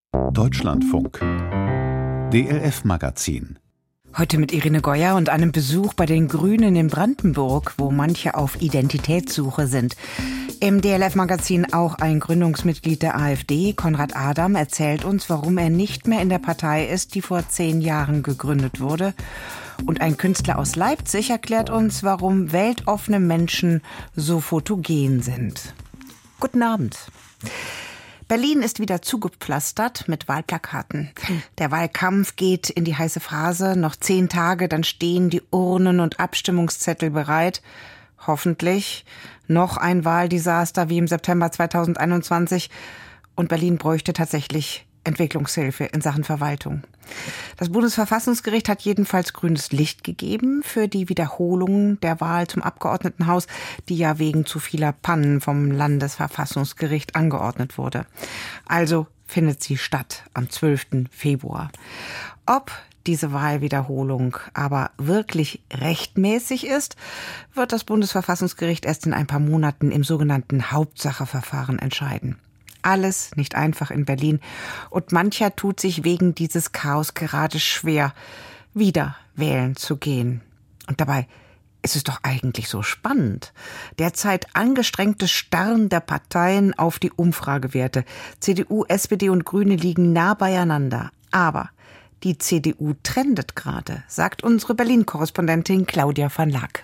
Deutschlandfunk. DLF-Magazin. Heute mit Irene Goyer und einem Besuch bei den Grünen in Brandenburg, wo manche auf Identitätssuche sind. Im DLF-Magazin auch ein Gründungsmitglied der AfD, Konrad Adam, erzählt uns, warum er nicht mehr in der Partei ist, die vor 10 Jahren gegründet wurde. Und ein Künstler aus Leipzig erklärt uns, warum weltoffene Menschen so fotogen sind. Guten Abend. Berlin ist wieder zugepflastert mit Wahlplakaten. Der Wahlkampf geht in die heiße Phase. Noch 10 Tage, dann stehen die Urnen und Abstimmungszettel bereit. Hoffentlich noch ein Wahldesaster wie im September 2021. Und Berlin bräuchte tatsächlich Entwicklungshilfe in Sachen Verwaltung. Das Bundesverfassungsgericht hat jedenfalls grünes Licht gegeben für die Wiederholung der Wahl zum Abgeordnetenhaus, die ja wegen zu vieler Pannen vom Landesverfassungsgericht angeordnet wurde. Also findet sie statt am 12. Februar. Ob diese Wahlwiederholung aber wirklich rechtmäßig ist, wird das Bundesverfassungsgericht erst in ein paar Monaten im sogenannten Hauptsacheverfahren entscheiden. Alles nicht einfach in Berlin und mancher tut sich wegen dieses Chaos gerade schwer, wieder wählen zu gehen. Und dabei ist es doch eigentlich so spannend. Derzeit angestrengtes Starren der Parteien auf die Umfragewerte. CDU, SPD und Grüne liegen nah beieinander. Aber die CDU trendet gerade, sagt unsere Berlin-Korrespondentin Claudia van Laak.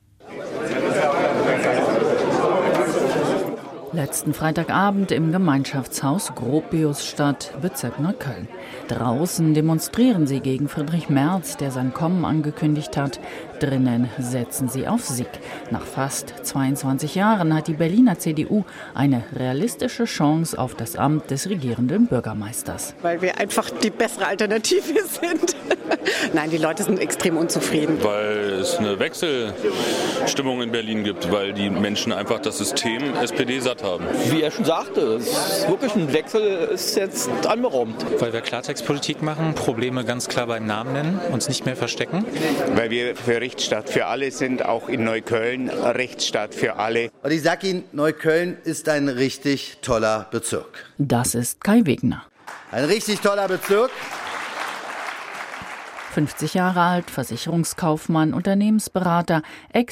Letzten Freitagabend im Gemeinschaftshaus Gropiusstadt, Bezirk Neukölln. Draußen demonstrieren sie gegen Friedrich Merz, der sein Kommen angekündigt hat. Drinnen setzen sie auf Sieg. Nach fast 22 Jahren hat die Berliner CDU eine realistische Chance auf das Amt des regierenden Bürgermeisters. Weil wir einfach die bessere Alternative sind. Nein, die Leute sind extrem unzufrieden. Weil es eine Wechselstimmung in Berlin gibt, weil die Menschen einfach das System SPD satt haben. Wie er schon sagte, es ist wirklich ein Wechsel, ist jetzt anberaumt. Weil wir Klartextpolitik machen, Probleme ganz klar beim Namen nennen, uns nicht mehr verstecken. Weil wir für Rechtsstaat für alle sind, auch in Neukölln Rechtsstaat für alle. Und ich sage Ihnen, Neukölln ist ein richtig toller Bezirk. Das ist Kai Wegner. Ein richtig toller Bezirk. 50 Jahre alt, Versicherungskaufmann, Unternehmensberater,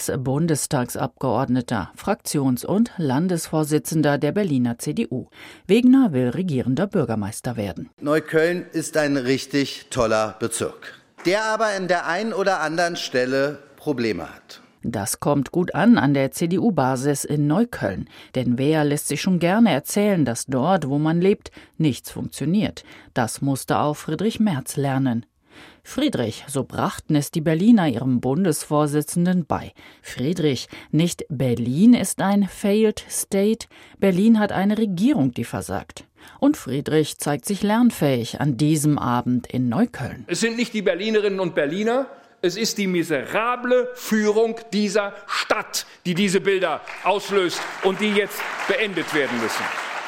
Ex-Bundestagsabgeordneter, Fraktions- und Landesvorsitzender der Berliner CDU. Wegner will regierender Bürgermeister werden. Neukölln ist ein richtig toller Bezirk, der aber an der einen oder anderen Stelle Probleme hat. Das kommt gut an der CDU-Basis in Neukölln. Denn wer lässt sich schon gerne erzählen, dass dort, wo man lebt, nichts funktioniert? Das musste auch Friedrich Merz lernen. Friedrich, so brachten es die Berliner ihrem Bundesvorsitzenden bei. Friedrich, nicht Berlin ist ein Failed State, Berlin hat eine Regierung, die versagt. Und Friedrich zeigt sich lernfähig an diesem Abend in Neukölln. Es sind nicht die Berlinerinnen und Berliner, es ist die miserable Führung dieser Stadt, die diese Bilder auslöst und die jetzt beendet werden müssen.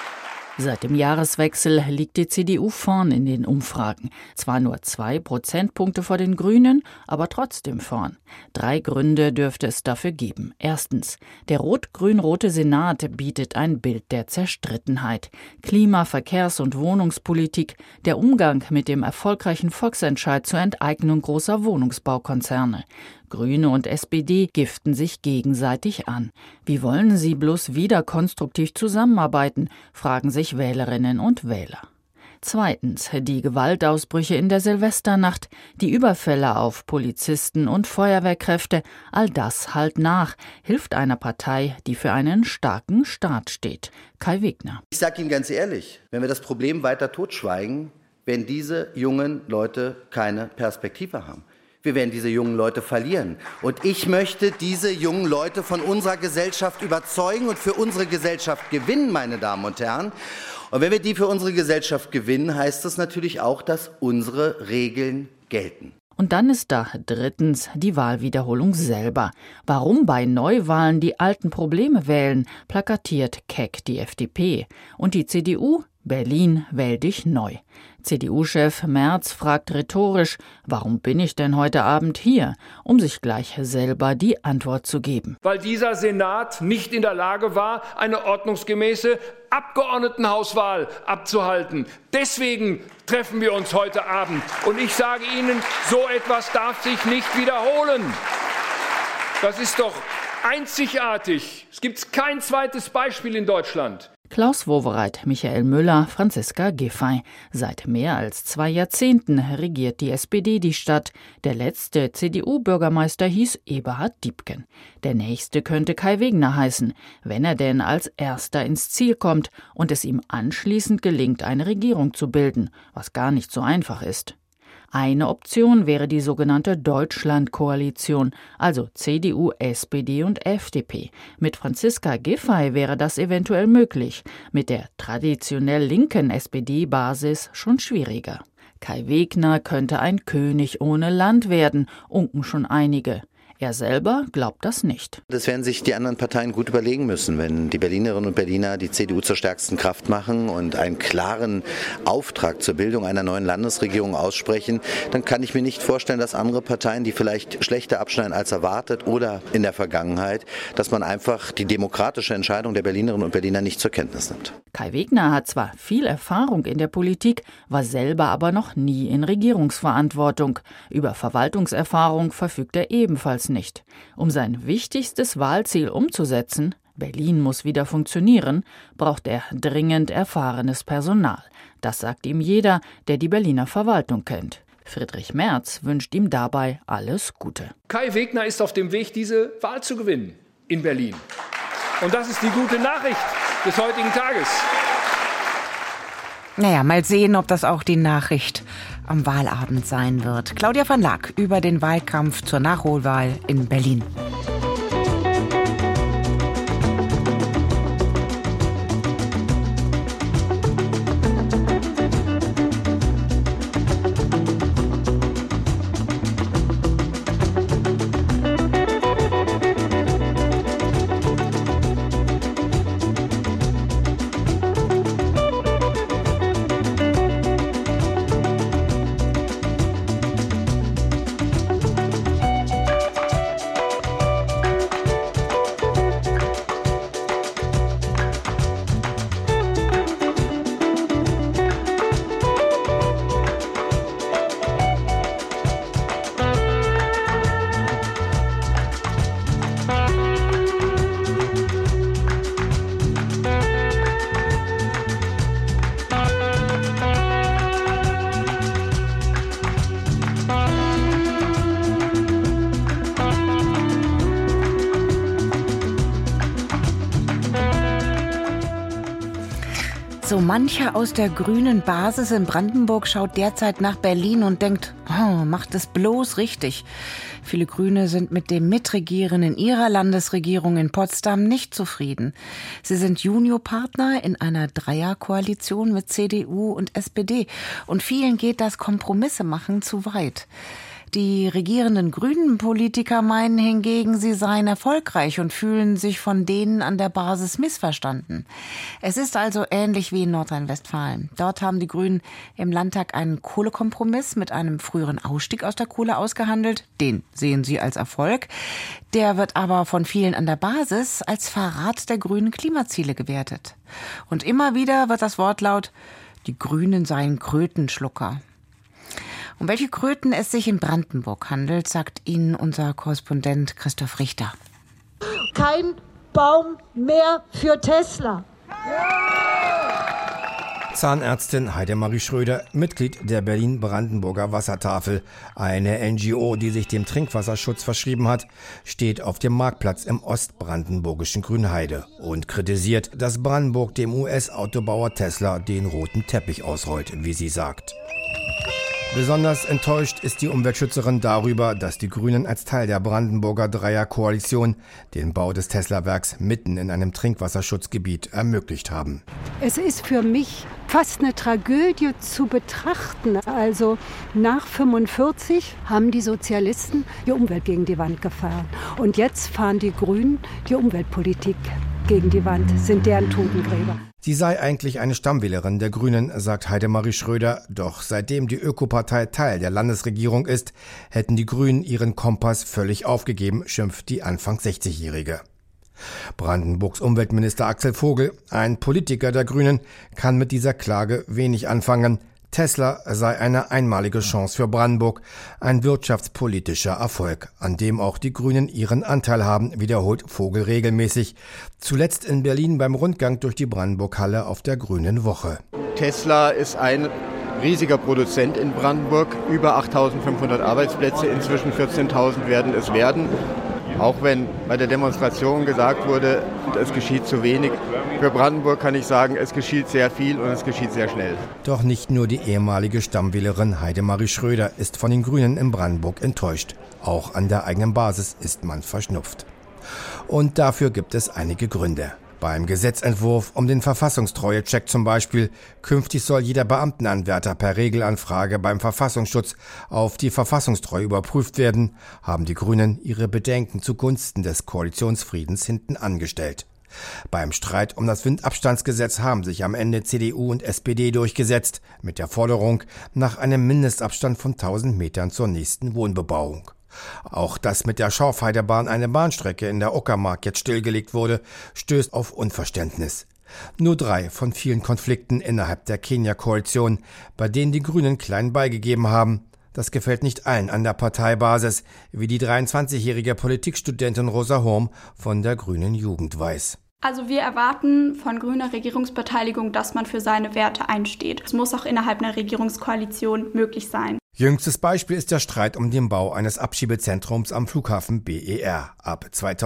Seit dem Jahreswechsel liegt die CDU vorn in den Umfragen. Zwar nur 2 Prozentpunkte vor den Grünen, aber trotzdem vorn. 3 Gründe dürfte es dafür geben. Erstens, der rot-grün-rote Senat bietet ein Bild der Zerstrittenheit. Klima-, Verkehrs- und Wohnungspolitik, der Umgang mit dem erfolgreichen Volksentscheid zur Enteignung großer Wohnungsbaukonzerne. Grüne und SPD giften sich gegenseitig an. Wie wollen sie bloß wieder konstruktiv zusammenarbeiten, fragen sich Wählerinnen und Wähler. Zweitens, die Gewaltausbrüche in der Silvesternacht, die Überfälle auf Polizisten und Feuerwehrkräfte, all das hallt nach, hilft einer Partei, die für einen starken Staat steht. Kai Wegner. Ich sage Ihnen ganz ehrlich, wenn wir das Problem weiter totschweigen, werden diese jungen Leute keine Perspektive haben. Wir werden diese jungen Leute verlieren. Und ich möchte diese jungen Leute von unserer Gesellschaft überzeugen und für unsere Gesellschaft gewinnen, meine Damen und Herren. Und wenn wir die für unsere Gesellschaft gewinnen, heißt das natürlich auch, dass unsere Regeln gelten. Und dann ist da drittens die Wahlwiederholung selber. Warum bei Neuwahlen die alten Probleme wählen, plakatiert keck die FDP. Und die CDU Berlin, wähl dich neu. CDU-Chef Merz fragt rhetorisch, warum bin ich denn heute Abend hier, um sich gleich selber die Antwort zu geben. Weil dieser Senat nicht in der Lage war, eine ordnungsgemäße Abgeordnetenhauswahl abzuhalten. Deswegen treffen wir uns heute Abend. Und ich sage Ihnen, so etwas darf sich nicht wiederholen. Das ist doch einzigartig. Es gibt kein zweites Beispiel in Deutschland. Klaus Wowereit, Michael Müller, Franziska Giffey. Seit mehr als 2 Jahrzehnten regiert die SPD die Stadt. Der letzte CDU-Bürgermeister hieß Eberhard Diepgen. Der nächste könnte Kai Wegner heißen, wenn er denn als Erster ins Ziel kommt und es ihm anschließend gelingt, eine Regierung zu bilden, was gar nicht so einfach ist. Eine Option wäre die sogenannte Deutschland-Koalition, also CDU, SPD und FDP. Mit Franziska Giffey wäre das eventuell möglich, mit der traditionell linken SPD-Basis schon schwieriger. Kai Wegner könnte ein König ohne Land werden, unken schon einige. Er selber glaubt das nicht. Das werden sich die anderen Parteien gut überlegen müssen. Wenn die Berlinerinnen und Berliner die CDU zur stärksten Kraft machen und einen klaren Auftrag zur Bildung einer neuen Landesregierung aussprechen, dann kann ich mir nicht vorstellen, dass andere Parteien, die vielleicht schlechter abschneiden als erwartet oder in der Vergangenheit, dass man einfach die demokratische Entscheidung der Berlinerinnen und Berliner nicht zur Kenntnis nimmt. Kai Wegner hat zwar viel Erfahrung in der Politik, war selber aber noch nie in Regierungsverantwortung. Über Verwaltungserfahrung verfügt er ebenfalls nicht. Um sein wichtigstes Wahlziel umzusetzen, Berlin muss wieder funktionieren, braucht er dringend erfahrenes Personal. Das sagt ihm jeder, der die Berliner Verwaltung kennt. Friedrich Merz wünscht ihm dabei alles Gute. Kai Wegner ist auf dem Weg, diese Wahl zu gewinnen in Berlin. Und das ist die gute Nachricht des heutigen Tages. Naja, mal sehen, ob das auch die Nachricht am Wahlabend sein wird. Claudia van Laak über den Wahlkampf zur Nachholwahl in Berlin. So mancher aus der grünen Basis in Brandenburg schaut derzeit nach Berlin und denkt, oh, macht es bloß richtig. Viele Grüne sind mit dem Mitregieren in ihrer Landesregierung in Potsdam nicht zufrieden. Sie sind Juniorpartner in einer Dreierkoalition mit CDU und SPD. Und vielen geht das Kompromisse machen zu weit. Die regierenden grünen Politiker meinen hingegen, sie seien erfolgreich und fühlen sich von denen an der Basis missverstanden. Es ist also ähnlich wie in Nordrhein-Westfalen. Dort haben die Grünen im Landtag einen Kohlekompromiss mit einem früheren Ausstieg aus der Kohle ausgehandelt. Den sehen sie als Erfolg. Der wird aber von vielen an der Basis als Verrat der grünen Klimaziele gewertet. Und immer wieder wird das Wortlaut, die Grünen seien Krötenschlucker. Um welche Kröten es sich in Brandenburg handelt, sagt Ihnen unser Korrespondent Christoph Richter. Kein Baum mehr für Tesla. Zahnärztin Heidemarie Schröder, Mitglied der Berlin-Brandenburger Wassertafel, eine NGO, die sich dem Trinkwasserschutz verschrieben hat, steht auf dem Marktplatz im ostbrandenburgischen Grünheide und kritisiert, dass Brandenburg dem US-Autobauer Tesla den roten Teppich ausrollt, wie sie sagt. Besonders enttäuscht ist die Umweltschützerin darüber, dass die Grünen als Teil der Brandenburger Dreierkoalition den Bau des Tesla-Werks mitten in einem Trinkwasserschutzgebiet ermöglicht haben. Es ist für mich fast eine Tragödie zu betrachten. Also nach 1945 haben die Sozialisten die Umwelt gegen die Wand gefahren. Und jetzt fahren die Grünen die Umweltpolitik gegen die Wand, sind deren Totengräber. Sie sei eigentlich eine Stammwählerin der Grünen, sagt Heidemarie Schröder. Doch seitdem die Ökopartei Teil der Landesregierung ist, hätten die Grünen ihren Kompass völlig aufgegeben, schimpft die Anfang 60-Jährige. Brandenburgs Umweltminister Axel Vogel, ein Politiker der Grünen, kann mit dieser Klage wenig anfangen. Tesla sei eine einmalige Chance für Brandenburg, ein wirtschaftspolitischer Erfolg, an dem auch die Grünen ihren Anteil haben, wiederholt Vogel regelmäßig. Zuletzt in Berlin beim Rundgang durch die Brandenburg-Halle auf der Grünen Woche. Tesla ist ein riesiger Produzent in Brandenburg, über 8.500 Arbeitsplätze, inzwischen 14.000 werden es werden. Auch wenn bei der Demonstration gesagt wurde, es geschieht zu wenig. Für Brandenburg kann ich sagen, es geschieht sehr viel und es geschieht sehr schnell. Doch nicht nur die ehemalige Stammwählerin Heidemarie Schröder ist von den Grünen in Brandenburg enttäuscht. Auch an der eigenen Basis ist man verschnupft. Und dafür gibt es einige Gründe. Beim Gesetzentwurf um den Verfassungstreue-Check zum Beispiel. Künftig soll jeder Beamtenanwärter per Regelanfrage beim Verfassungsschutz auf die Verfassungstreue überprüft werden, haben die Grünen ihre Bedenken zugunsten des Koalitionsfriedens hinten angestellt. Beim Streit um das Windabstandsgesetz haben sich am Ende CDU und SPD durchgesetzt, mit der Forderung nach einem Mindestabstand von 1000 Metern zur nächsten Wohnbebauung. Auch dass mit der Schorfheidebahn eine Bahnstrecke in der Uckermark jetzt stillgelegt wurde, stößt auf Unverständnis. Nur 3 von vielen Konflikten innerhalb der Kenia-Koalition, bei denen die Grünen klein beigegeben haben. Das gefällt nicht allen an der Parteibasis, wie die 23-jährige Politikstudentin Rosa Horm von der Grünen Jugend weiß. Also wir erwarten von grüner Regierungsbeteiligung, dass man für seine Werte einsteht. Es muss auch innerhalb einer Regierungskoalition möglich sein. Jüngstes Beispiel ist der Streit um den Bau eines Abschiebezentrums am Flughafen BER. Ab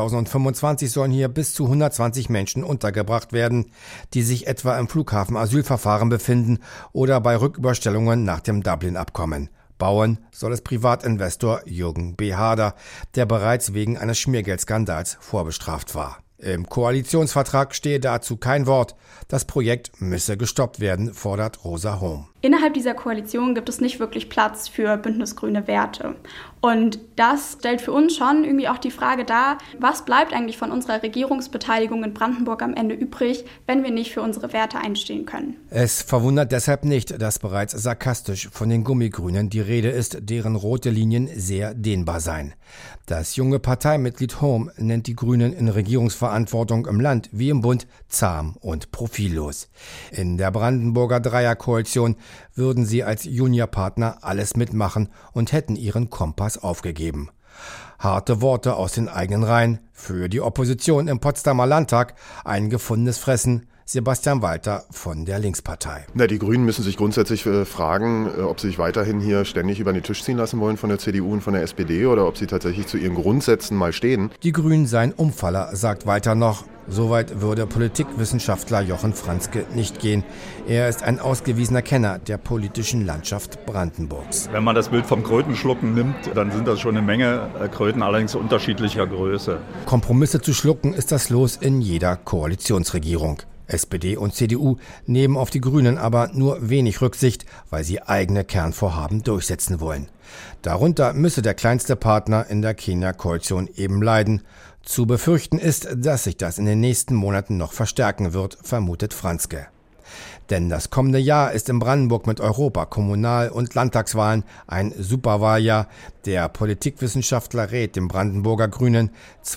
2025 sollen hier bis zu 120 Menschen untergebracht werden, die sich etwa im Flughafen-Asylverfahren befinden oder bei Rücküberstellungen nach dem Dublin-Abkommen. Bauen soll es Privatinvestor Jürgen B. Harder, der bereits wegen eines Schmiergeldskandals vorbestraft war. Im Koalitionsvertrag stehe dazu kein Wort. Das Projekt müsse gestoppt werden, fordert Rosa Horm. Innerhalb dieser Koalition gibt es nicht wirklich Platz für bündnisgrüne Werte. Und das stellt für uns schon irgendwie auch die Frage dar, was bleibt eigentlich von unserer Regierungsbeteiligung in Brandenburg am Ende übrig, wenn wir nicht für unsere Werte einstehen können. Es verwundert deshalb nicht, dass bereits sarkastisch von den Gummigrünen die Rede ist, deren rote Linien sehr dehnbar seien. Das junge Parteimitglied Horm nennt die Grünen in Regierungsverantwortung im Land wie im Bund zahm und profillos. In der Brandenburger Dreierkoalition würden sie als Juniorpartner alles mitmachen und hätten ihren Kompass aufgegeben. Harte Worte aus den eigenen Reihen, für die Opposition im Potsdamer Landtag ein gefundenes Fressen. Sebastian Walter von der Linkspartei. Die Grünen müssen sich grundsätzlich fragen, ob sie sich weiterhin hier ständig über den Tisch ziehen lassen wollen von der CDU und von der SPD oder ob sie tatsächlich zu ihren Grundsätzen mal stehen. Die Grünen seien Umfaller, sagt Walter noch. Soweit würde Politikwissenschaftler Jochen Franzke nicht gehen. Er ist ein ausgewiesener Kenner der politischen Landschaft Brandenburgs. Wenn man das Bild vom Krötenschlucken nimmt, dann sind das schon eine Menge Kröten, allerdings unterschiedlicher Größe. Kompromisse zu schlucken ist das Los in jeder Koalitionsregierung. SPD und CDU nehmen auf die Grünen aber nur wenig Rücksicht, weil sie eigene Kernvorhaben durchsetzen wollen. Darunter müsse der kleinste Partner in der Kenia-Koalition eben leiden. Zu befürchten ist, dass sich das in den nächsten Monaten noch verstärken wird, vermutet Franzke. Denn das kommende Jahr ist in Brandenburg mit Europa-, Kommunal- und Landtagswahlen ein Superwahljahr. Der Politikwissenschaftler rät den Brandenburger Grünen,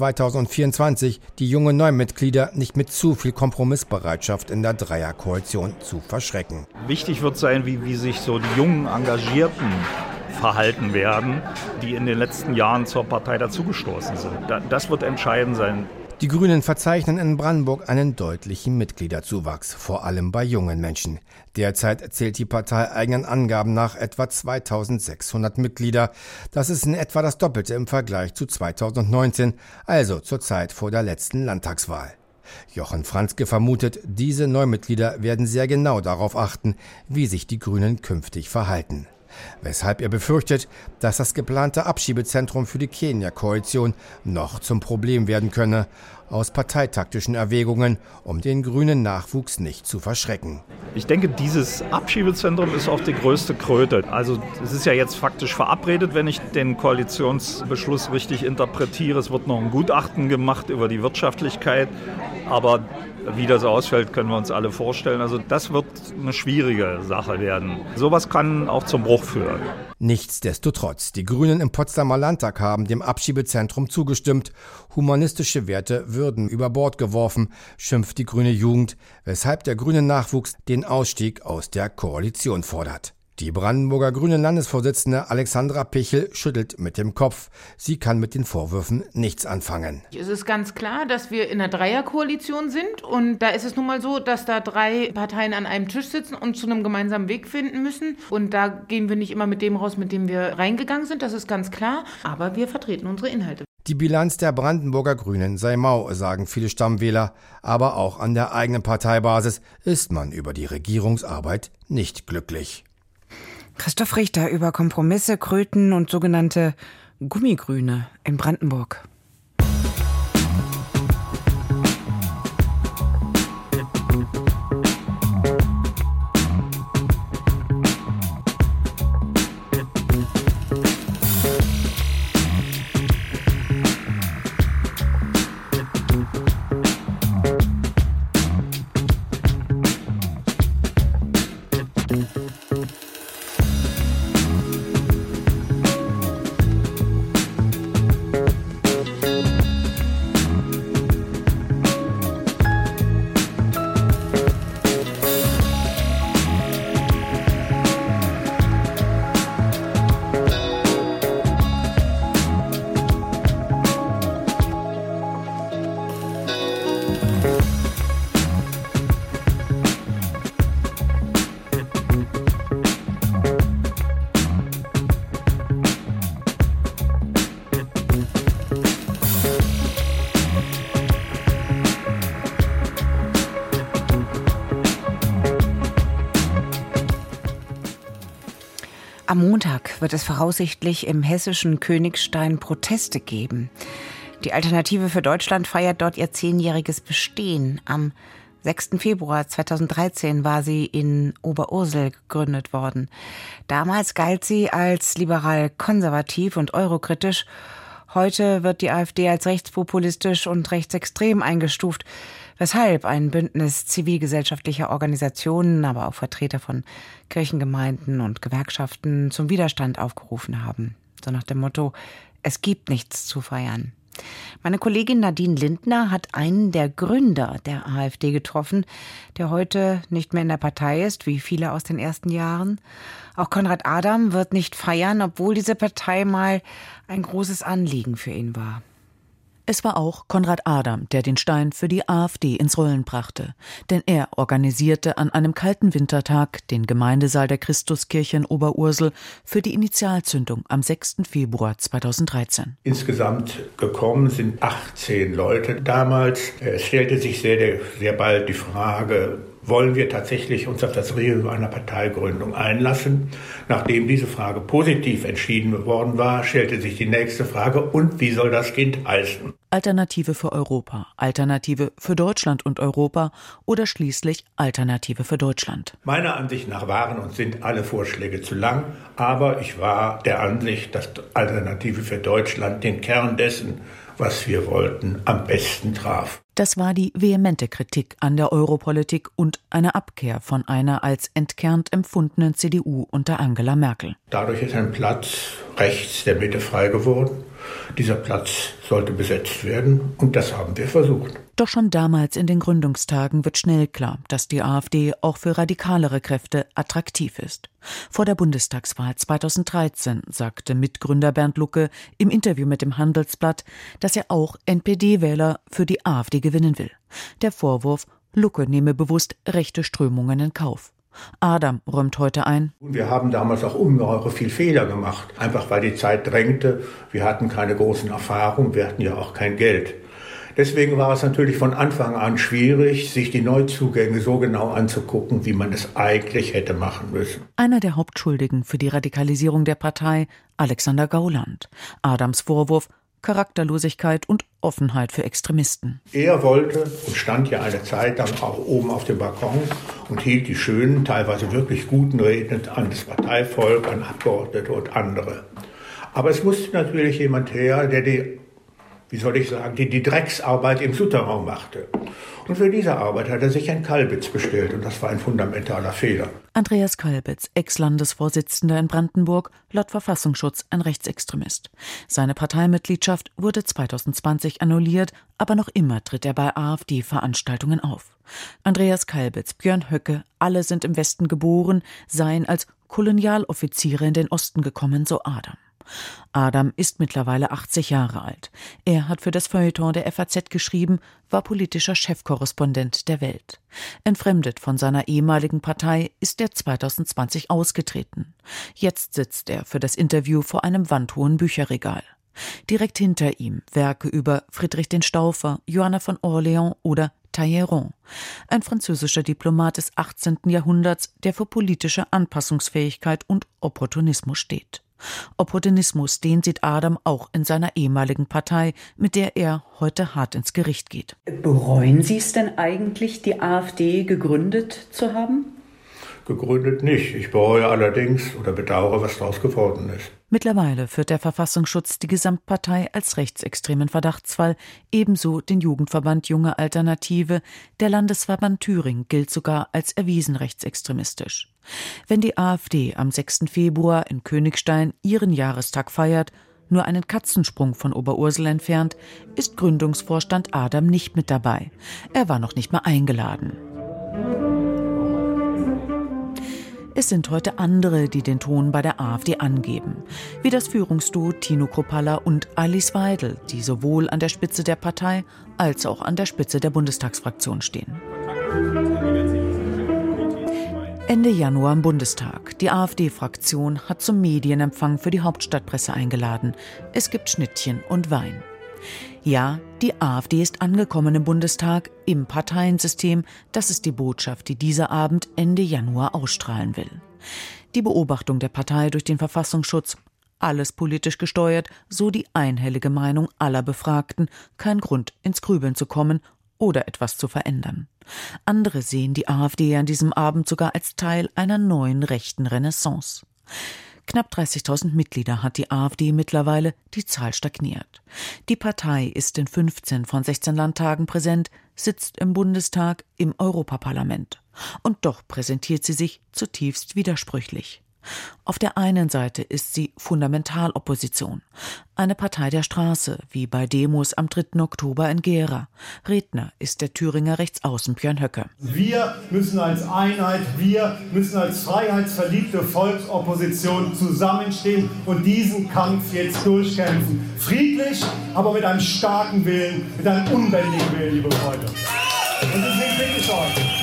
2024 die jungen Neumitglieder nicht mit zu viel Kompromissbereitschaft in der Dreierkoalition zu verschrecken. Wichtig wird sein, wie sich so die jungen Engagierten verhalten werden, die in den letzten Jahren zur Partei dazugestoßen sind. Das wird entscheidend sein. Die Grünen verzeichnen in Brandenburg einen deutlichen Mitgliederzuwachs, vor allem bei jungen Menschen. Derzeit zählt die Partei eigenen Angaben nach etwa 2600 Mitglieder. Das ist in etwa das Doppelte im Vergleich zu 2019, also zur Zeit vor der letzten Landtagswahl. Jochen Franzke vermutet, diese Neumitglieder werden sehr genau darauf achten, wie sich die Grünen künftig verhalten. Weshalb er befürchtet, dass das geplante Abschiebezentrum für die Kenia-Koalition noch zum Problem werden könne, aus parteitaktischen Erwägungen, um den grünen Nachwuchs nicht zu verschrecken. Ich denke, dieses Abschiebezentrum ist auch die größte Kröte. Also es ist ja jetzt faktisch verabredet, wenn ich den Koalitionsbeschluss richtig interpretiere. Es wird noch ein Gutachten gemacht über die Wirtschaftlichkeit, aber Wie das ausfällt, können wir uns alle vorstellen. Also das wird eine schwierige Sache werden. Sowas kann auch zum Bruch führen. Nichtsdestotrotz, die Grünen im Potsdamer Landtag haben dem Abschiebezentrum zugestimmt. Humanistische Werte würden über Bord geworfen, schimpft die grüne Jugend, weshalb der grüne Nachwuchs den Ausstieg aus der Koalition fordert. Die Brandenburger Grünen Landesvorsitzende Alexandra Pichel schüttelt mit dem Kopf. Sie kann mit den Vorwürfen nichts anfangen. Es ist ganz klar, dass wir in einer Dreierkoalition sind und da ist es nun mal so, dass da 3 Parteien an einem Tisch sitzen und zu einem gemeinsamen Weg finden müssen und da gehen wir nicht immer mit dem raus, mit dem wir reingegangen sind, das ist ganz klar, aber wir vertreten unsere Inhalte. Die Bilanz der Brandenburger Grünen sei mau, sagen viele Stammwähler, aber auch an der eigenen Parteibasis ist man über die Regierungsarbeit nicht glücklich. Christoph Richter über Kompromisse, Kröten und sogenannte Gummigrüne in Brandenburg. Am Montag wird es voraussichtlich im hessischen Königstein Proteste geben. Die Alternative für Deutschland feiert dort ihr 10-jähriges Bestehen. Am 6. Februar 2013 war sie in Oberursel gegründet worden. Damals galt sie als liberal-konservativ und eurokritisch. Heute wird die AfD als rechtspopulistisch und rechtsextrem eingestuft, weshalb ein Bündnis zivilgesellschaftlicher Organisationen, aber auch Vertreter von Kirchengemeinden und Gewerkschaften zum Widerstand aufgerufen haben. So nach dem Motto, es gibt nichts zu feiern. Meine Kollegin Nadine Lindner hat einen der Gründer der AfD getroffen, der heute nicht mehr in der Partei ist, wie viele aus den ersten Jahren. Auch Konrad Adam wird nicht feiern, obwohl diese Partei mal ein großes Anliegen für ihn war. Es war auch Konrad Adam, der den Stein für die AfD ins Rollen brachte. Denn er organisierte an einem kalten Wintertag den Gemeindesaal der Christuskirche in Oberursel für die Initialzündung am 6. Februar 2013. Insgesamt gekommen sind 18 Leute damals. Es stellte sich sehr bald die Frage, wollen wir tatsächlich uns auf das Risiko einer Parteigründung einlassen? Nachdem diese Frage positiv entschieden worden war, stellte sich die nächste Frage, und wie soll das Kind heißen? Alternative für Europa, Alternative für Deutschland und Europa oder schließlich Alternative für Deutschland. Meiner Ansicht nach waren und sind alle Vorschläge zu lang, aber ich war der Ansicht, dass Alternative für Deutschland den Kern dessen, was wir wollten, am besten traf. Das war die vehemente Kritik an der Europolitik und eine Abkehr von einer als entkernt empfundenen CDU unter Angela Merkel. Dadurch ist ein Platz rechts der Mitte frei geworden. Dieser Platz sollte besetzt werden und das haben wir versucht. Doch schon damals in den Gründungstagen wird schnell klar, dass die AfD auch für radikalere Kräfte attraktiv ist. Vor der Bundestagswahl 2013 sagte Mitgründer Bernd Lucke im Interview mit dem Handelsblatt, dass er auch NPD-Wähler für die AfD gewinnen will. Der Vorwurf, Lucke nehme bewusst rechte Strömungen in Kauf. Adam räumt heute ein: Wir haben damals auch ungeheure viel Fehler gemacht, einfach weil die Zeit drängte. Wir hatten keine großen Erfahrungen, wir hatten ja auch kein Geld. Deswegen war es natürlich von Anfang an schwierig, sich die Neuzugänge so genau anzugucken, wie man es eigentlich hätte machen müssen. Einer der Hauptschuldigen für die Radikalisierung der Partei, Alexander Gauland. Adams Vorwurf: Charakterlosigkeit und Offenheit für Extremisten. Er wollte und stand ja eine Zeit lang auch oben auf dem Balkon und hielt die schönen, teilweise wirklich guten Reden an das Parteivolk, an Abgeordnete und andere. Aber es musste natürlich jemand her, der die Drecksarbeit im Souterrain machte. Und für diese Arbeit hat er sich Herrn Kalbitz bestellt und das war ein fundamentaler Fehler. Andreas Kalbitz, Ex-Landesvorsitzender in Brandenburg, laut Verfassungsschutz ein Rechtsextremist. Seine Parteimitgliedschaft wurde 2020 annulliert, aber noch immer tritt er bei AfD-Veranstaltungen auf. Andreas Kalbitz, Björn Höcke, alle sind im Westen geboren, seien als Kolonialoffiziere in den Osten gekommen, so Adam. Adam ist mittlerweile 80 Jahre alt. Er hat für das Feuilleton der FAZ geschrieben, war politischer Chefkorrespondent der Welt. Entfremdet von seiner ehemaligen Partei ist er 2020 ausgetreten. Jetzt sitzt er für das Interview vor einem wandhohen Bücherregal. Direkt hinter ihm Werke über Friedrich den Staufer, Johanna von Orleans oder Talleyrand, ein französischer Diplomat des 18. Jahrhunderts, der für politische Anpassungsfähigkeit und Opportunismus steht. Opportunismus, den sieht Adam auch in seiner ehemaligen Partei, mit der er heute hart ins Gericht geht. Bereuen Sie es denn eigentlich, die AfD gegründet zu haben? Gegründet nicht. Ich bereue allerdings oder bedauere, was daraus geworden ist. Mittlerweile führt der Verfassungsschutz die Gesamtpartei als rechtsextremen Verdachtsfall, ebenso den Jugendverband Junge Alternative. Der Landesverband Thüringen gilt sogar als erwiesen rechtsextremistisch. Wenn die AfD am 6. Februar in Königstein ihren Jahrestag feiert, nur einen Katzensprung von Oberursel entfernt, ist Gründungsvorstand Adam nicht mit dabei. Er war noch nicht mal eingeladen. Es sind heute andere, die den Ton bei der AfD angeben. Wie das Führungsduo Tino Kruppalla und Alice Weidel, die sowohl an der Spitze der Partei als auch an der Spitze der Bundestagsfraktion stehen. Ende Januar im Bundestag. Die AfD-Fraktion hat zum Medienempfang für die Hauptstadtpresse eingeladen. Es gibt Schnittchen und Wein. Ja, die AfD ist angekommen im Bundestag, im Parteiensystem. Das ist die Botschaft, die dieser Abend Ende Januar ausstrahlen will. Die Beobachtung der Partei durch den Verfassungsschutz. Alles politisch gesteuert, so die einhellige Meinung aller Befragten. Kein Grund, ins Grübeln zu kommen oder etwas zu verändern. Andere sehen die AfD an diesem Abend sogar als Teil einer neuen rechten Renaissance. Knapp 30.000 Mitglieder hat die AfD mittlerweile, die Zahl stagniert. Die Partei ist in 15 von 16 Landtagen präsent, sitzt im Bundestag, im Europaparlament. Und doch präsentiert sie sich zutiefst widersprüchlich. Auf der einen Seite ist sie Fundamentalopposition, eine Partei der Straße, wie bei Demos am 3. Oktober in Gera. Redner ist der Thüringer Rechtsaußen Björn Höcke. Wir müssen als Einheit, wir müssen als freiheitsverliebte Volksopposition zusammenstehen und diesen Kampf jetzt durchkämpfen. Friedlich, aber mit einem starken Willen, mit einem unbändigen Willen, liebe Freunde. Und deswegen bitte ich euch.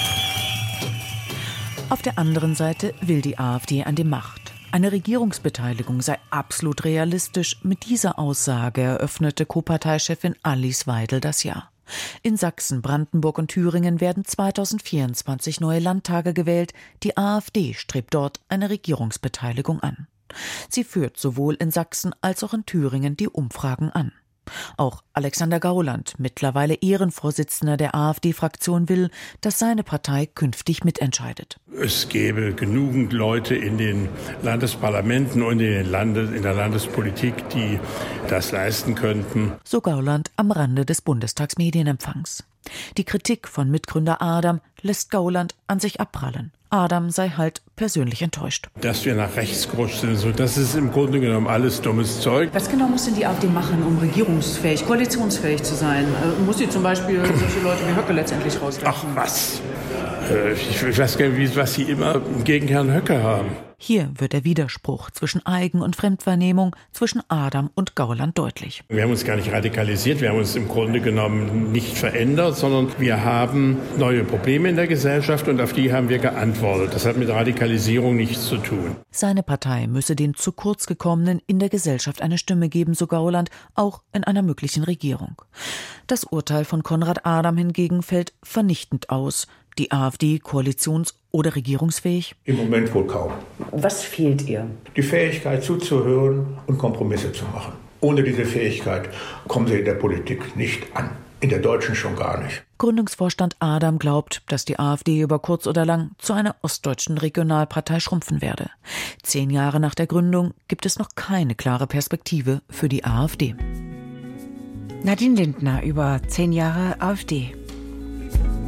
Auf der anderen Seite will die AfD an die Macht. Eine Regierungsbeteiligung sei absolut realistisch. Mit dieser Aussage eröffnete Co-Parteichefin Alice Weidel das Jahr. In Sachsen, Brandenburg und Thüringen werden 2024 neue Landtage gewählt. Die AfD strebt dort eine Regierungsbeteiligung an. Sie führt sowohl in Sachsen als auch in Thüringen die Umfragen an. Auch Alexander Gauland, mittlerweile Ehrenvorsitzender der AfD-Fraktion, will, dass seine Partei künftig mitentscheidet. Es gäbe genügend Leute in den Landesparlamenten und in der Landespolitik, die das leisten könnten. So Gauland am Rande des Bundestagsmedienempfangs. Die Kritik von Mitgründer Adam lässt Gauland an sich abprallen. Adam sei halt persönlich enttäuscht. Dass wir nach rechts gerutscht sind, so, das ist im Grunde genommen alles dummes Zeug. Was genau muss denn die AfD machen, um regierungsfähig, koalitionsfähig zu sein? Muss sie zum Beispiel solche Leute wie Höcke letztendlich rauswerfen? Ach was. Ich weiß gar nicht, was Sie immer gegen Herrn Höcke haben. Hier wird der Widerspruch zwischen Eigen- und Fremdwahrnehmung zwischen Adam und Gauland deutlich. Wir haben uns gar nicht radikalisiert, wir haben uns im Grunde genommen nicht verändert, sondern wir haben neue Probleme in der Gesellschaft und auf die haben wir geantwortet. Das hat mit Radikalisierung nichts zu tun. Seine Partei müsse den zu kurz gekommenen in der Gesellschaft eine Stimme geben, so Gauland, auch in einer möglichen Regierung. Das Urteil von Konrad Adam hingegen fällt vernichtend aus. Die AfD koalitions- oder regierungsfähig? Im Moment wohl kaum. Was fehlt ihr? Die Fähigkeit zuzuhören und Kompromisse zu machen. Ohne diese Fähigkeit kommen sie in der Politik nicht an. In der deutschen schon gar nicht. Gründungsvorstand Adam glaubt, dass die AfD über kurz oder lang zu einer ostdeutschen Regionalpartei schrumpfen werde. 10 Jahre nach der Gründung gibt es noch keine klare Perspektive für die AfD. Nadine Lindner über 10 Jahre AfD.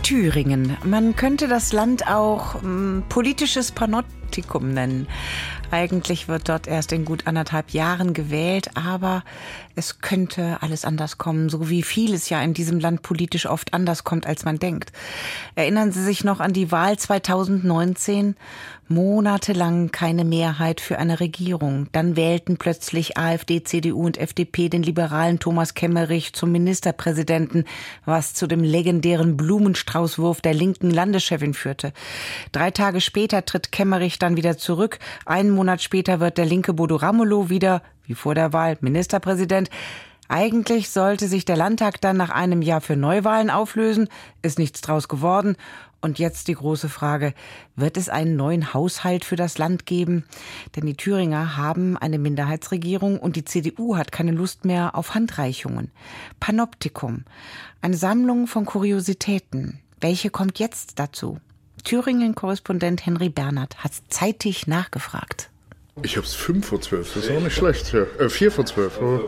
Thüringen. Man könnte das Land auch politisches Panoptikum nennen. Eigentlich wird dort erst in gut 1,5 Jahren gewählt, aber es könnte alles anders kommen, so wie vieles ja in diesem Land politisch oft anders kommt, als man denkt. Erinnern Sie sich noch an die Wahl 2019? Monatelang keine Mehrheit für eine Regierung. Dann wählten plötzlich AfD, CDU und FDP den liberalen Thomas Kemmerich zum Ministerpräsidenten, was zu dem legendären Blumenstraußwurf der linken Landeschefin führte. 3 Tage später tritt Kemmerich dann wieder zurück. Einen Monat später wird der linke Bodo Ramelow wieder, wie vor der Wahl, Ministerpräsident. Eigentlich sollte sich der Landtag dann nach einem Jahr für Neuwahlen auflösen. Ist nichts draus geworden. Und jetzt die große Frage, wird es einen neuen Haushalt für das Land geben? Denn die Thüringer haben eine Minderheitsregierung und die CDU hat keine Lust mehr auf Handreichungen. Panoptikum, eine Sammlung von Kuriositäten. Welche kommt jetzt dazu? Thüringen-Korrespondent Henry Bernhard hat zeitig nachgefragt. Ich hab's 5:12, das ist auch nicht schlecht. 4:12.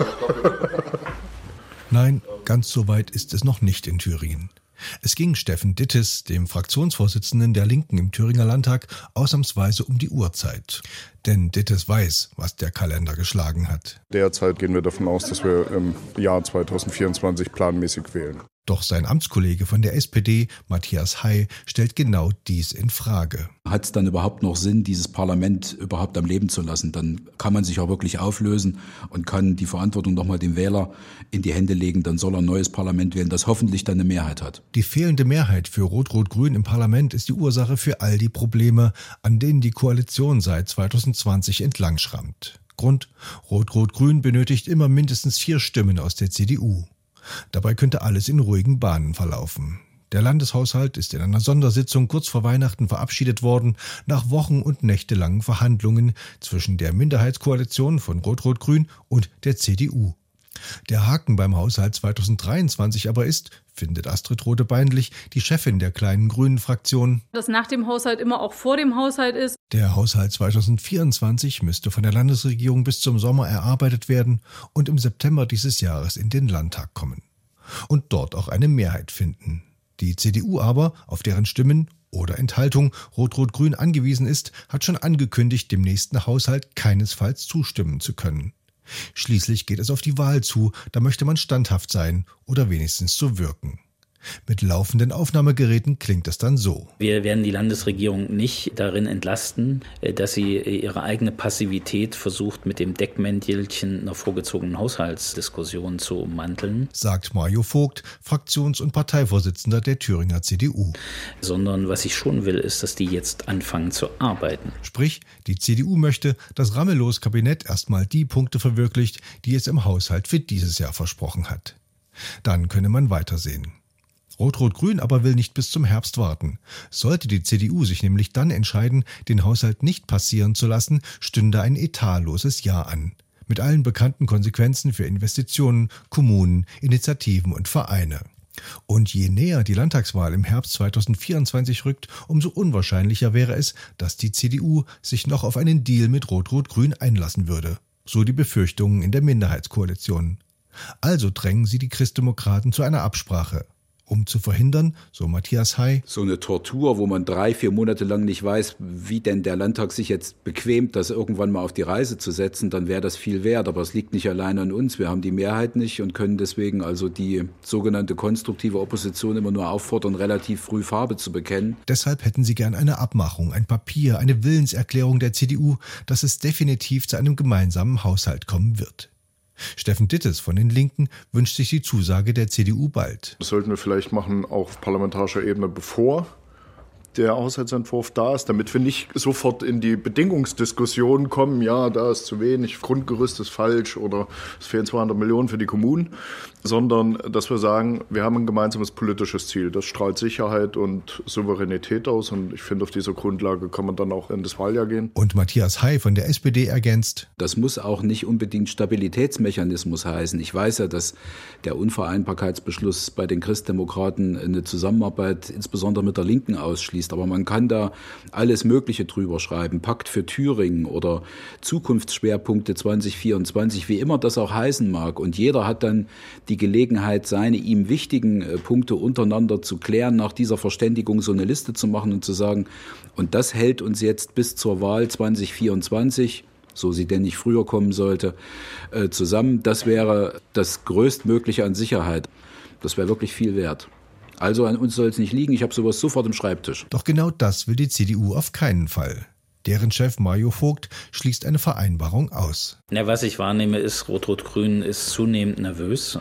Nein, ganz so weit ist es noch nicht in Thüringen. Es ging Steffen Dittes, dem Fraktionsvorsitzenden der Linken im Thüringer Landtag, ausnahmsweise um die Uhrzeit. Denn Dittes weiß, was der Kalender geschlagen hat. Derzeit gehen wir davon aus, dass wir im Jahr 2024 planmäßig wählen. Doch sein Amtskollege von der SPD, Matthias Hay, stellt genau dies in Frage. Hat es dann überhaupt noch Sinn, dieses Parlament überhaupt am Leben zu lassen? Dann kann man sich auch wirklich auflösen und kann die Verantwortung nochmal dem Wähler in die Hände legen. Dann soll er ein neues Parlament wählen, das hoffentlich dann eine Mehrheit hat. Die fehlende Mehrheit für Rot-Rot-Grün im Parlament ist die Ursache für all die Probleme, an denen die Koalition seit 2020 entlang schrammt. Grund: Rot-Rot-Grün benötigt immer mindestens 4 Stimmen aus der CDU. Dabei könnte alles in ruhigen Bahnen verlaufen. Der Landeshaushalt ist in einer Sondersitzung kurz vor Weihnachten verabschiedet worden, nach Wochen und nächtelangen Verhandlungen zwischen der Minderheitskoalition von Rot-Rot-Grün und der CDU. Der Haken beim Haushalt 2023 aber ist, findet Astrid Rothe-Beinlich, die Chefin der kleinen grünen Fraktion, dass nach dem Haushalt immer auch vor dem Haushalt ist. Der Haushalt 2024 müsste von der Landesregierung bis zum Sommer erarbeitet werden und im September dieses Jahres in den Landtag kommen. Und dort auch eine Mehrheit finden. Die CDU aber, auf deren Stimmen oder Enthaltung Rot-Rot-Grün angewiesen ist, hat schon angekündigt, dem nächsten Haushalt keinesfalls zustimmen zu können. Schließlich geht es auf die Wahl zu, da möchte man standhaft sein oder wenigstens so wirken. Mit laufenden Aufnahmegeräten klingt es dann so. Wir werden die Landesregierung nicht darin entlasten, dass sie ihre eigene Passivität versucht, mit dem Deckmäntelchen einer vorgezogenen Haushaltsdiskussion zu ummanteln. Sagt Mario Vogt, Fraktions- und Parteivorsitzender der Thüringer CDU. Sondern was ich schon will, ist, dass die jetzt anfangen zu arbeiten. Sprich, die CDU möchte, dass Ramelows Kabinett erstmal die Punkte verwirklicht, die es im Haushalt für dieses Jahr versprochen hat. Dann könne man weitersehen. Rot-Rot-Grün aber will nicht bis zum Herbst warten. Sollte die CDU sich nämlich dann entscheiden, den Haushalt nicht passieren zu lassen, stünde ein etatloses Jahr an. Mit allen bekannten Konsequenzen für Investitionen, Kommunen, Initiativen und Vereine. Und je näher die Landtagswahl im Herbst 2024 rückt, umso unwahrscheinlicher wäre es, dass die CDU sich noch auf einen Deal mit Rot-Rot-Grün einlassen würde. So die Befürchtungen in der Minderheitskoalition. Also drängen sie die Christdemokraten zu einer Absprache. Um zu verhindern, so Matthias Hay, so eine Tortur, wo man 3-4 Monate lang nicht weiß, wie denn der Landtag sich jetzt bequemt, das irgendwann mal auf die Reise zu setzen, dann wäre das viel wert. Aber es liegt nicht allein an uns. Wir haben die Mehrheit nicht und können deswegen also die sogenannte konstruktive Opposition immer nur auffordern, relativ früh Farbe zu bekennen. Deshalb hätten sie gern eine Abmachung, ein Papier, eine Willenserklärung der CDU, dass es definitiv zu einem gemeinsamen Haushalt kommen wird. Steffen Dittes von den Linken wünscht sich die Zusage der CDU bald. Das sollten wir vielleicht machen auf parlamentarischer Ebene, bevor der Haushaltsentwurf da ist, damit wir nicht sofort in die Bedingungsdiskussion kommen, ja, da ist zu wenig, Grundgerüst ist falsch oder es fehlen 200 Millionen für die Kommunen, sondern dass wir sagen, wir haben ein gemeinsames politisches Ziel. Das strahlt Sicherheit und Souveränität aus und ich finde, auf dieser Grundlage kann man dann auch in das Wahljahr gehen. Und Matthias Hay von der SPD ergänzt: Das muss auch nicht unbedingt Stabilitätsmechanismus heißen. Ich weiß ja, dass der Unvereinbarkeitsbeschluss bei den Christdemokraten eine Zusammenarbeit insbesondere mit der Linken ausschließt. liest. Aber man kann da alles Mögliche drüber schreiben. Pakt für Thüringen oder Zukunftsschwerpunkte 2024, wie immer das auch heißen mag. Und jeder hat dann die Gelegenheit, seine ihm wichtigen Punkte untereinander zu klären, nach dieser Verständigung so eine Liste zu machen und zu sagen, und das hält uns jetzt bis zur Wahl 2024, so sie denn nicht früher kommen sollte, zusammen. Das wäre das Größtmögliche an Sicherheit. Das wäre wirklich viel wert. Also an uns soll es nicht liegen. Ich habe sowas sofort im Schreibtisch. Doch genau das will die CDU auf keinen Fall. Deren Chef Mario Vogt schließt eine Vereinbarung aus. Ja, was ich wahrnehme, ist, Rot-Rot-Grün ist zunehmend nervös.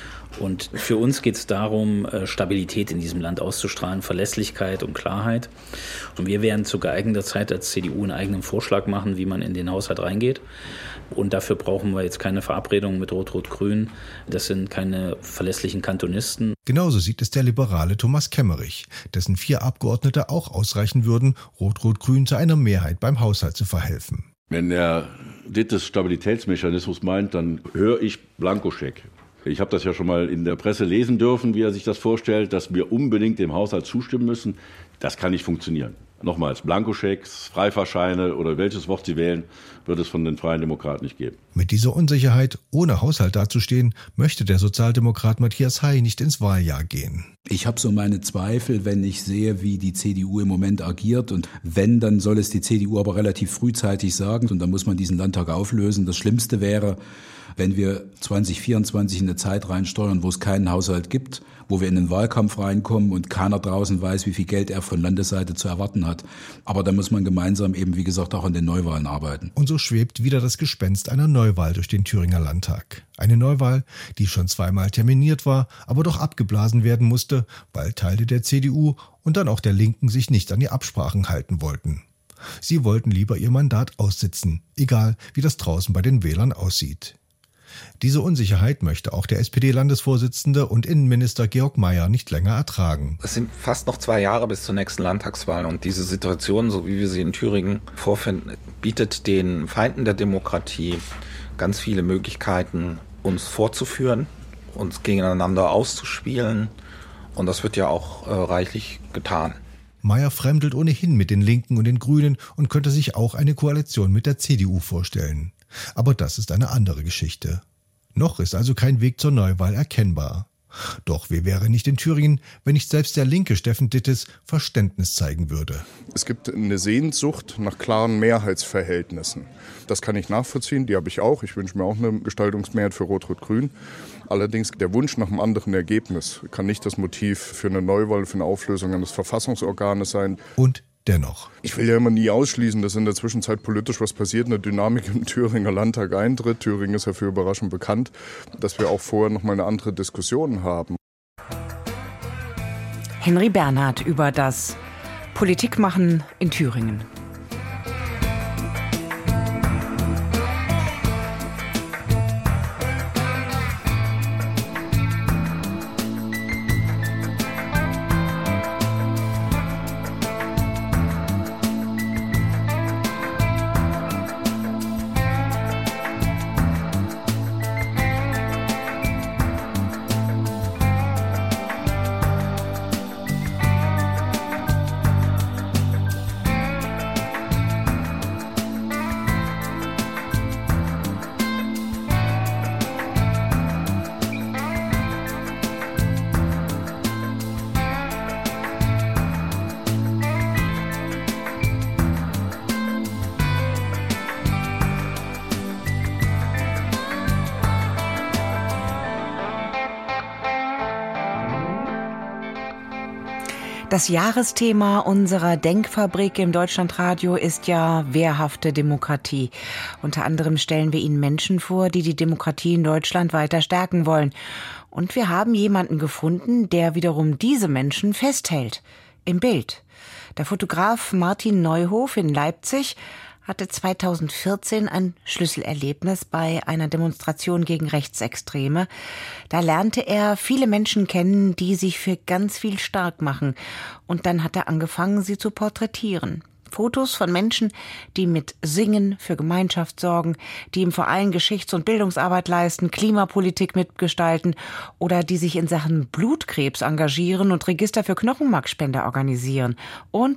Und für uns geht es darum, Stabilität in diesem Land auszustrahlen, Verlässlichkeit und Klarheit. Und wir werden zu geeigneter Zeit als CDU einen eigenen Vorschlag machen, wie man in den Haushalt reingeht. Und dafür brauchen wir jetzt keine Verabredungen mit Rot-Rot-Grün. Das sind keine verlässlichen Kantonisten. Genauso sieht es der liberale Thomas Kemmerich, dessen 4 Abgeordnete auch ausreichen würden, Rot-Rot-Grün zu einer Mehrheit beim Haushalt zu verhelfen. Wenn er das Stabilitätsmechanismus meint, dann höre ich Blankoscheck. Ich habe das ja schon mal in der Presse lesen dürfen, wie er sich das vorstellt, dass wir unbedingt dem Haushalt zustimmen müssen. Das kann nicht funktionieren. Nochmals, Blankoschecks, Freifahrscheine oder welches Wort Sie wählen, wird es von den Freien Demokraten nicht geben. Mit dieser Unsicherheit, ohne Haushalt dazustehen, möchte der Sozialdemokrat Matthias Hay nicht ins Wahljahr gehen. Ich habe so meine Zweifel, wenn ich sehe, wie die CDU im Moment agiert. Und wenn, dann soll es die CDU aber relativ frühzeitig sagen. Und dann muss man diesen Landtag auflösen. Das Schlimmste wäre, wenn wir 2024 in eine Zeit reinsteuern, wo es keinen Haushalt gibt, wo wir in den Wahlkampf reinkommen und keiner draußen weiß, wie viel Geld er von Landesseite zu erwarten hat. Aber da muss man gemeinsam eben, wie gesagt, auch an den Neuwahlen arbeiten. Und so schwebt wieder das Gespenst einer Neuwahl durch den Thüringer Landtag. Eine Neuwahl, die schon 2-mal terminiert war, aber doch abgeblasen werden musste, weil Teile der CDU und dann auch der Linken sich nicht an die Absprachen halten wollten. Sie wollten lieber ihr Mandat aussitzen, egal wie das draußen bei den Wählern aussieht. Diese Unsicherheit möchte auch der SPD-Landesvorsitzende und Innenminister Georg Mayer nicht länger ertragen. Es sind fast noch 2 Jahre bis zur nächsten Landtagswahl und diese Situation, so wie wir sie in Thüringen vorfinden, bietet den Feinden der Demokratie ganz viele Möglichkeiten, uns vorzuführen, uns gegeneinander auszuspielen und das wird ja auch reichlich getan. Mayer fremdelt ohnehin mit den Linken und den Grünen und könnte sich auch eine Koalition mit der CDU vorstellen. Aber das ist eine andere Geschichte. Noch ist also kein Weg zur Neuwahl erkennbar. Doch wie wäre nicht in Thüringen, wenn nicht selbst der linke Steffen Dittes Verständnis zeigen würde? Es gibt eine Sehnsucht nach klaren Mehrheitsverhältnissen. Das kann ich nachvollziehen, die habe ich auch. Ich wünsche mir auch eine Gestaltungsmehrheit für Rot-Rot-Grün. Allerdings der Wunsch nach einem anderen Ergebnis kann nicht das Motiv für eine Neuwahl, für eine Auflösung eines Verfassungsorganes sein. Und dennoch. Ich will ja immer nie ausschließen, dass in der Zwischenzeit politisch was passiert, eine Dynamik im Thüringer Landtag eintritt. Thüringen ist ja für Überraschung bekannt, dass wir auch vorher noch mal eine andere Diskussion haben. Henry Bernhard über das Politikmachen in Thüringen. Das Jahresthema unserer Denkfabrik im Deutschlandradio ist ja wehrhafte Demokratie. Unter anderem stellen wir Ihnen Menschen vor, die die Demokratie in Deutschland weiter stärken wollen. Und wir haben jemanden gefunden, der wiederum diese Menschen festhält. Im Bild. Der Fotograf Martin Neuhof in Leipzig hatte 2014 ein Schlüsselerlebnis bei einer Demonstration gegen Rechtsextreme. Da lernte er viele Menschen kennen, die sich für ganz viel stark machen. Und dann hat er angefangen, sie zu porträtieren. Fotos von Menschen, die mit Singen für Gemeinschaft sorgen, die im Verein Geschichts- und Bildungsarbeit leisten, Klimapolitik mitgestalten oder die sich in Sachen Blutkrebs engagieren und Register für Knochenmarkspender organisieren und.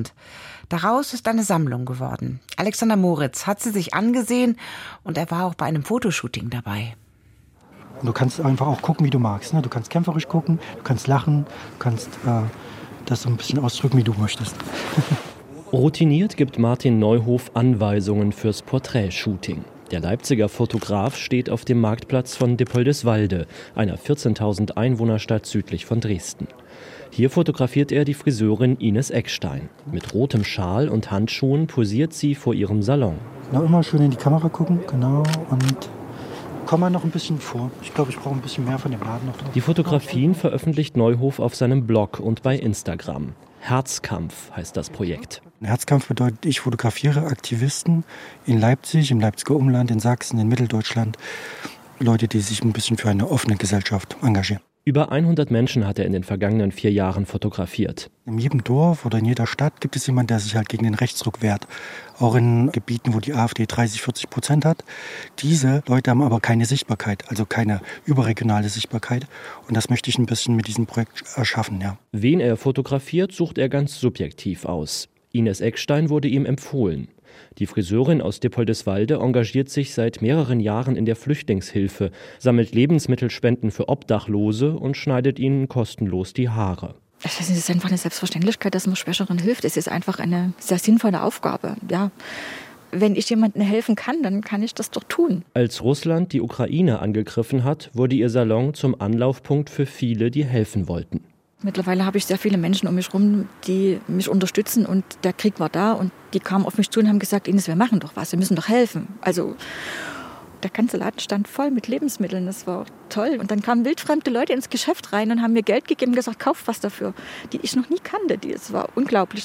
Daraus ist eine Sammlung geworden. Alexander Moritz hat sie sich angesehen und er war auch bei einem Fotoshooting dabei. Und du kannst einfach auch gucken, wie du magst. Ne? Du kannst kämpferisch gucken, du kannst lachen, du kannst das so ein bisschen ausdrücken, wie du möchtest. Routiniert gibt Martin Neuhof Anweisungen fürs Porträtshooting. Der Leipziger Fotograf steht auf dem Marktplatz von Dippoldiswalde, einer 14.000 Einwohnerstadt südlich von Dresden. Hier fotografiert er die Friseurin Ines Eckstein. Mit rotem Schal und Handschuhen posiert sie vor ihrem Salon. Genau, immer schön in die Kamera gucken, genau, und komm mal noch ein bisschen vor. Ich glaube, ich brauche ein bisschen mehr von dem Laden noch drauf. Die Fotografien veröffentlicht Neuhof auf seinem Blog und bei Instagram. Herzkampf heißt das Projekt. Herzkampf bedeutet, ich fotografiere Aktivisten in Leipzig, im Leipziger Umland, in Sachsen, in Mitteldeutschland. Leute, die sich ein bisschen für eine offene Gesellschaft engagieren. Über 100 Menschen hat er in den vergangenen 4 Jahren fotografiert. In jedem Dorf oder in jeder Stadt gibt es jemanden, der sich halt gegen den Rechtsruck wehrt. Auch in Gebieten, wo die AfD 30-40% hat. Diese Leute haben aber keine Sichtbarkeit, also keine überregionale Sichtbarkeit. Und das möchte ich ein bisschen mit diesem Projekt erschaffen, ja. Wen er fotografiert, sucht er ganz subjektiv aus. Ines Eckstein wurde ihm empfohlen. Die Friseurin aus Dippoldiswalde engagiert sich seit mehreren Jahren in der Flüchtlingshilfe, sammelt Lebensmittelspenden für Obdachlose und schneidet ihnen kostenlos die Haare. Es ist einfach eine Selbstverständlichkeit, dass man Schwächeren hilft. Es ist einfach eine sehr sinnvolle Aufgabe. Ja. Wenn ich jemandem helfen kann, dann kann ich das doch tun. Als Russland die Ukraine angegriffen hat, wurde ihr Salon zum Anlaufpunkt für viele, die helfen wollten. Mittlerweile habe ich sehr viele Menschen um mich herum, die mich unterstützen und der Krieg war da und die kamen auf mich zu und haben gesagt, Ines, wir machen doch was, wir müssen doch helfen. Also der ganze Laden stand voll mit Lebensmitteln, das war toll. Und dann kamen wildfremde Leute ins Geschäft rein und haben mir Geld gegeben und gesagt, kauf was dafür, die ich noch nie kannte. Es war unglaublich,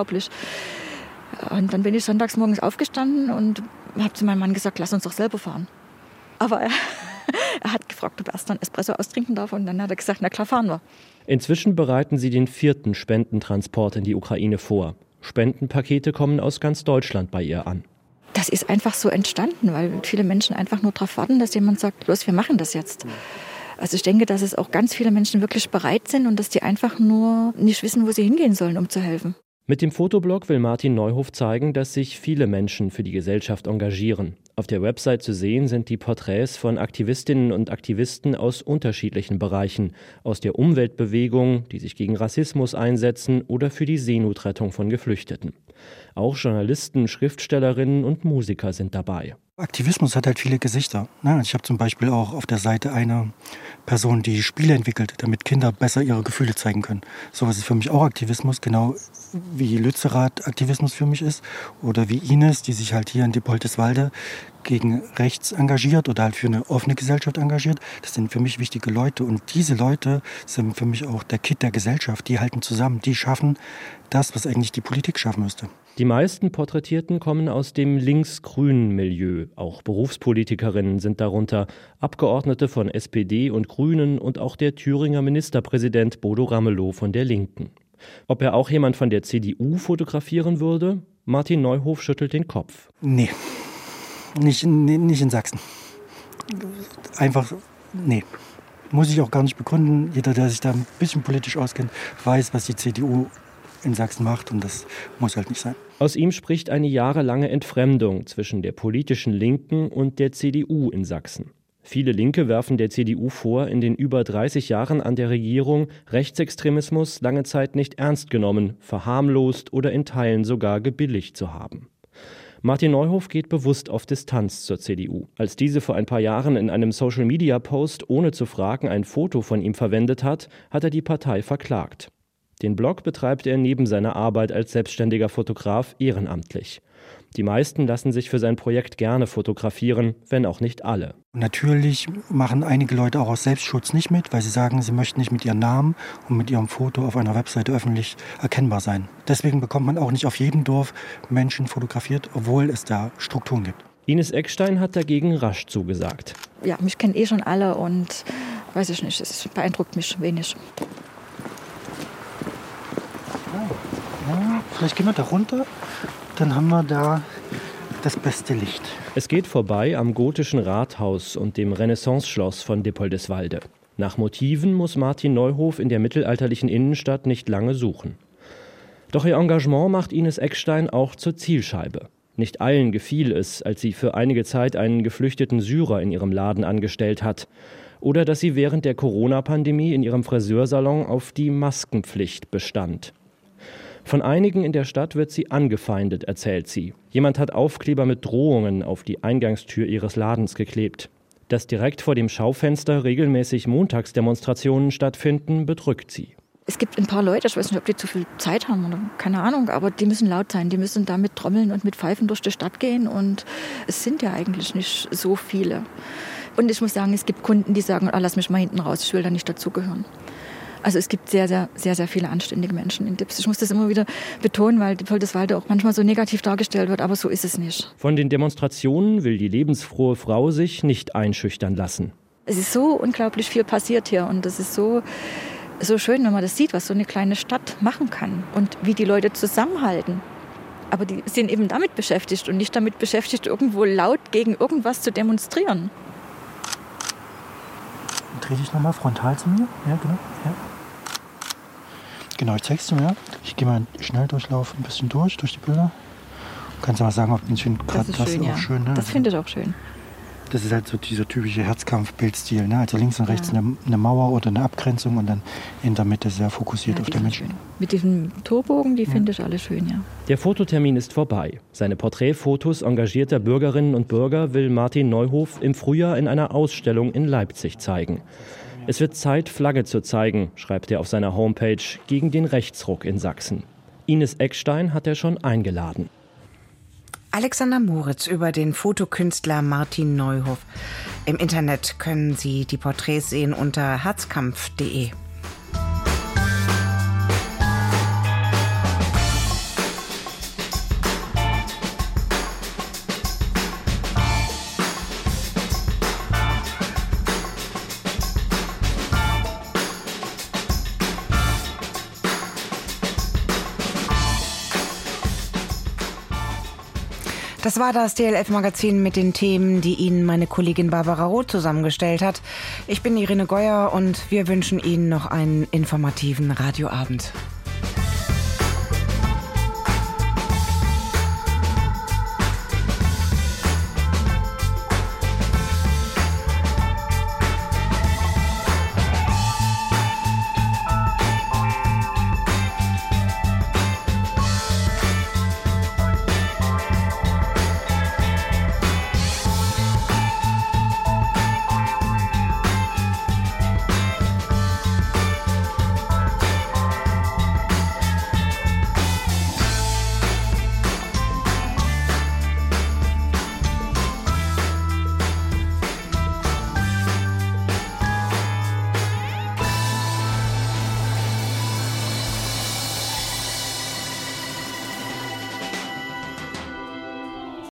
Und dann bin ich sonntags morgens aufgestanden und habe zu meinem Mann gesagt, lass uns doch selber fahren. Aber er hat gefragt, ob er erst einen Espresso austrinken darf und dann hat er gesagt, na klar, fahren wir. Inzwischen bereiten sie den 4. Spendentransport in die Ukraine vor. Spendenpakete kommen aus ganz Deutschland bei ihr an. Das ist einfach so entstanden, weil viele Menschen einfach nur darauf warten, dass jemand sagt, los, wir machen das jetzt. Also ich denke, dass es auch ganz viele Menschen wirklich bereit sind und dass die einfach nur nicht wissen, wo sie hingehen sollen, um zu helfen. Mit dem Fotoblog will Martin Neuhof zeigen, dass sich viele Menschen für die Gesellschaft engagieren. Auf der Website zu sehen sind die Porträts von Aktivistinnen und Aktivisten aus unterschiedlichen Bereichen, aus der Umweltbewegung, die sich gegen Rassismus einsetzen oder für die Seenotrettung von Geflüchteten. Auch Journalisten, Schriftstellerinnen und Musiker sind dabei. Aktivismus hat halt viele Gesichter. Ich habe zum Beispiel auch auf der Seite eine Person, die Spiele entwickelt, damit Kinder besser ihre Gefühle zeigen können. Sowas ist für mich auch Aktivismus, genau wie Lützerath Aktivismus für mich ist. Oder wie Ines, die sich halt hier in Dippoldiswalde gegen rechts engagiert oder halt für eine offene Gesellschaft engagiert. Das sind für mich wichtige Leute. Und diese Leute sind für mich auch der Kitt der Gesellschaft. Die halten zusammen, die schaffen das, was eigentlich die Politik schaffen müsste. Die meisten Porträtierten kommen aus dem links-grünen Milieu. Auch Berufspolitikerinnen sind darunter, Abgeordnete von SPD und Grünen und auch der Thüringer Ministerpräsident Bodo Ramelow von der Linken. Ob er auch jemand von der CDU fotografieren würde? Martin Neuhof schüttelt den Kopf. Nee, nicht in Sachsen. Einfach, nee. Muss ich auch gar nicht begründen. Jeder, der sich da ein bisschen politisch auskennt, weiß, was die CDU in Sachsen macht und das muss halt nicht sein. Aus ihm spricht eine jahrelange Entfremdung zwischen der politischen Linken und der CDU in Sachsen. Viele Linke werfen der CDU vor, in den über 30 Jahren an der Regierung Rechtsextremismus lange Zeit nicht ernst genommen, verharmlost oder in Teilen sogar gebilligt zu haben. Martin Neuhof geht bewusst auf Distanz zur CDU. Als diese vor ein paar Jahren in einem Social-Media-Post ohne zu fragen ein Foto von ihm verwendet hat, hat er die Partei verklagt. Den Blog betreibt er neben seiner Arbeit als selbstständiger Fotograf ehrenamtlich. Die meisten lassen sich für sein Projekt gerne fotografieren, wenn auch nicht alle. Natürlich machen einige Leute auch aus Selbstschutz nicht mit, weil sie sagen, sie möchten nicht mit ihrem Namen und mit ihrem Foto auf einer Webseite öffentlich erkennbar sein. Deswegen bekommt man auch nicht auf jedem Dorf Menschen fotografiert, obwohl es da Strukturen gibt. Ines Eckstein hat dagegen rasch zugesagt. Ja, mich kennen schon alle und weiß ich nicht, es beeindruckt mich wenig. Vielleicht gehen wir da runter, dann haben wir da das beste Licht. Es geht vorbei am gotischen Rathaus und dem Renaissance-Schloss von Dippoldiswalde. Nach Motiven muss Martin Neuhof in der mittelalterlichen Innenstadt nicht lange suchen. Doch ihr Engagement macht Ines Eckstein auch zur Zielscheibe. Nicht allen gefiel es, als sie für einige Zeit einen geflüchteten Syrer in ihrem Laden angestellt hat. Oder dass sie während der Corona-Pandemie in ihrem Friseursalon auf die Maskenpflicht bestand. Von einigen in der Stadt wird sie angefeindet, erzählt sie. Jemand hat Aufkleber mit Drohungen auf die Eingangstür ihres Ladens geklebt. Dass direkt vor dem Schaufenster regelmäßig Montagsdemonstrationen stattfinden, bedrückt sie. Es gibt ein paar Leute, ich weiß nicht, ob die zu viel Zeit haben oder keine Ahnung, aber die müssen laut sein. Die müssen da mit Trommeln und mit Pfeifen durch die Stadt gehen und es sind ja eigentlich nicht so viele. Und ich muss sagen, es gibt Kunden, die sagen, lass mich mal hinten raus, ich will da nicht dazugehören. Also es gibt sehr, sehr, sehr, sehr viele anständige Menschen in Dips. Ich muss das immer wieder betonen, weil Dippoldiswalde auch manchmal so negativ dargestellt wird, aber so ist es nicht. Von den Demonstrationen will die lebensfrohe Frau sich nicht einschüchtern lassen. Es ist so unglaublich viel passiert hier und es ist so schön, wenn man das sieht, was so eine kleine Stadt machen kann und wie die Leute zusammenhalten. Aber die sind eben damit beschäftigt und nicht damit beschäftigt, irgendwo laut gegen irgendwas zu demonstrieren. Dreh dich nochmal frontal zu mir. Ja, genau. Ja. Genau, ich zeig's dir mal. Ich gehe mal schnell durchlaufen, ein bisschen durch die Bilder. Kannst du mal sagen, ob ich finde gerade das schön, auch ja. schön. Ne? Das finde ich auch schön. Das ist halt so dieser typische Herzkampf-Bildstil. Ne? Also links und rechts eine Mauer oder eine Abgrenzung und dann in der Mitte sehr fokussiert auf den Menschen. Schön. Mit diesem Torbogen, die finde ich alle schön, ja. Der Fototermin ist vorbei. Seine Porträtfotos engagierter Bürgerinnen und Bürger will Martin Neuhof im Frühjahr in einer Ausstellung in Leipzig zeigen. Es wird Zeit, Flagge zu zeigen, schreibt er auf seiner Homepage, gegen den Rechtsruck in Sachsen. Ines Eckstein hat er schon eingeladen. Alexander Moritz über den Fotokünstler Martin Neuhof. Im Internet können Sie die Porträts sehen unter herzkampf.de. Das war das DLF-Magazin mit den Themen, die Ihnen meine Kollegin Barbara Roth zusammengestellt hat. Ich bin Irene Geuer und wir wünschen Ihnen noch einen informativen Radioabend.